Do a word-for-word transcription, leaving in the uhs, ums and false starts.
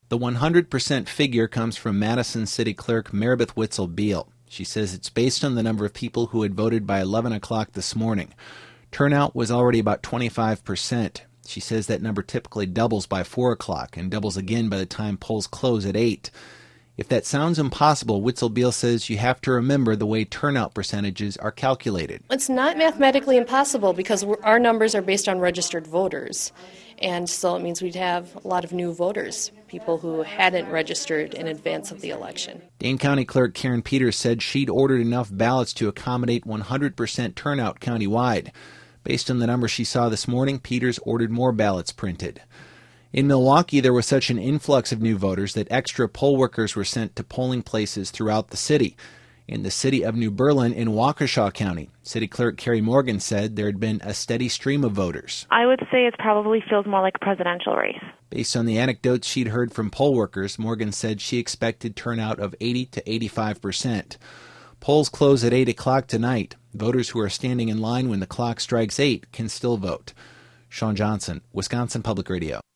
The one hundred percent figure comes from Madison City Clerk Maribeth Witzel-Beale. She says it's based on the number of people who had voted by eleven o'clock this morning. Turnout was already about twenty-five percent. She says that number typically doubles by four o'clock and doubles again by the time polls close at eight. If that sounds impossible, Witzel-Beale says you have to remember the way turnout percentages are calculated. It's not mathematically impossible because our numbers are based on registered voters. And so it means we'd have a lot of new voters, people who hadn't registered in advance of the election. Dane County Clerk Karen Peters said she'd ordered enough ballots to accommodate one hundred percent turnout countywide. Based on the numbers she saw this morning, Peters ordered more ballots printed. In Milwaukee, there was such an influx of new voters that extra poll workers were sent to polling places throughout the city. In the city of New Berlin in Waukesha County, City Clerk Carrie Morgan said there had been a steady stream of voters. I would say it probably feels more like a presidential race. Based on the anecdotes she'd heard from poll workers, Morgan said she expected turnout of eighty to eighty-five percent. Polls close at eight o'clock tonight. Voters who are standing in line when the clock strikes eight can still vote. Sean Johnson, Wisconsin Public Radio.